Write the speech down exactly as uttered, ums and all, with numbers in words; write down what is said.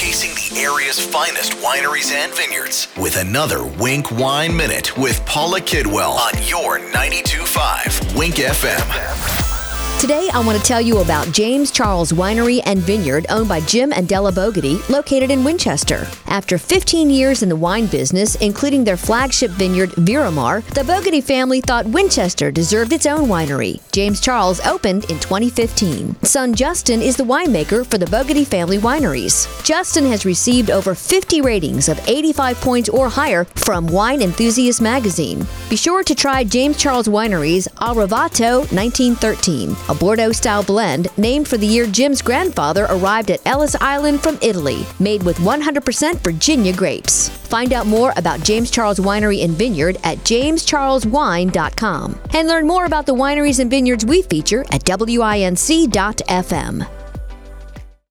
showcasing the area's finest wineries and vineyards with another Wink Wine Minute with Paula Kidwell on your ninety-two point five Wink F M. Today, I want to tell you about James Charles Winery and Vineyard, owned by Jim and Della Bogaty, located in Winchester. After fifteen years in the wine business, including their flagship vineyard, Viramar, the Bogaty family thought Winchester deserved its own winery. James Charles opened in twenty fifteen. Son Justin is the winemaker for the Bogaty family wineries. Justin has received over fifty ratings of eighty-five points or higher from Wine Enthusiast magazine. Be sure to try James Charles Winery's Arrivato nineteen thirteen, a Bordeaux-style blend named for the year Jim's grandfather arrived at Ellis Island from Italy, made with one hundred percent Virginia grapes. Find out more about James Charles Winery and Vineyard at james charles wine dot com and learn more about the wineries and vineyards we feature at winc dot f m.